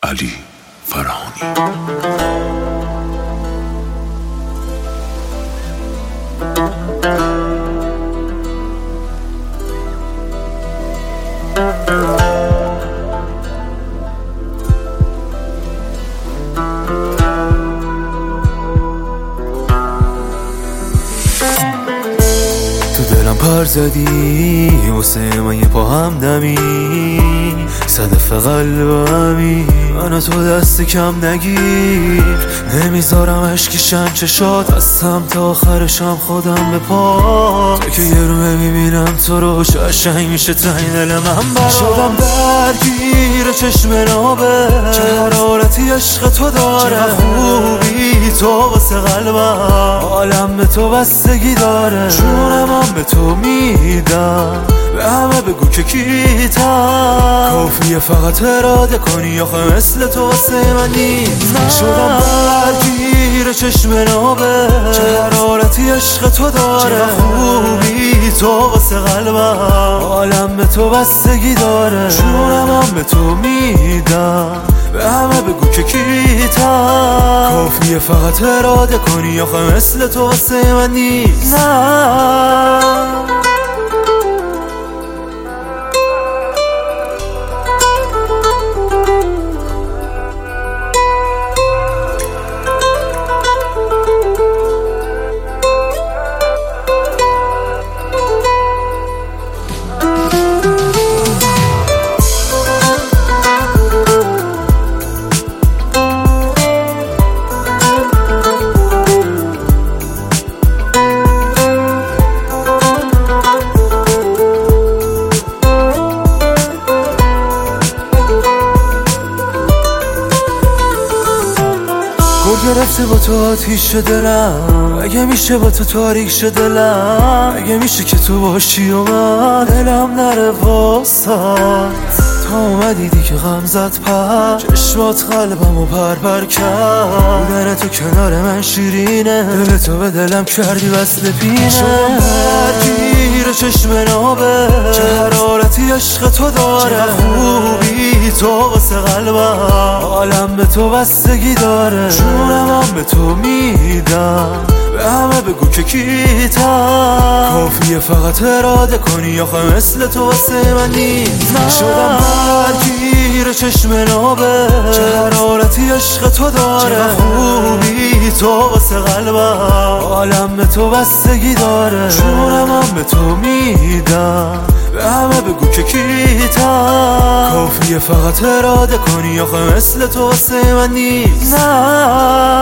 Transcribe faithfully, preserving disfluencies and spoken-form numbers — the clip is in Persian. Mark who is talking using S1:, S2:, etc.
S1: علی فرهانی.
S2: تو دلم پر زدی واسه من یه پا همدمی، صدف قلبمی منو تو دست کم نگیر. نمیذارم اشکیشن چشات هستم تا آخرشم خودم به پا. تو که یه رومه میبینم تو رو قشنگ میشه تنگ دل من برا. شدم درگیر چشم نابه چه حرارتی عشق تو داره. چه خوبی تو واسه قلبم، عالم به تو بستگی داره. جونم هم به تو میدم، به همه بگو که کیتم. کافیه فقط اراده کنی آخه مثل تو واسه من نیست. شدم درگیر چشم نابه چه حرارتی عشق تو داره. چه خوبی تو واسه قلبم، عالم به تو بستگی داره. جونم هم به تو میدم، به همه بگو که کیتم. کافیه فقط اراده کنی آخه مثل تو واسه من نیست. گل گرفته با تو آتیش دلم، اگه میشه با تو تاریک شه دلم. اگه میشه که تو باشی و من دلم نره واسات. تا اومدی دیگه غم زد پر چشمات قلبمو پر پر کرد. بودن تو کنار من شیرینه، دل تو به دلم کردی وصل پینه. شدم درگیر چشم نابه چه حرارتی عشق تو داره. چه خوبی تو واسه قلبم، عالم به تو بستگی داره. جونم هم به تو میدم، به همه بگو که کیتم. کافیه فقط اراده کنی آخه مثل تو واسه من نیست. شدم درگیر چشم نابه چه حرارتی عشق تو داره. چه خوبی تو واسه قلبم، عالم به تو بستگی داره. جونم هم به تو میدم، به همه بگو که کیتم. کافیه فقط اراده کنی آخه مثل تو واسه من نیست.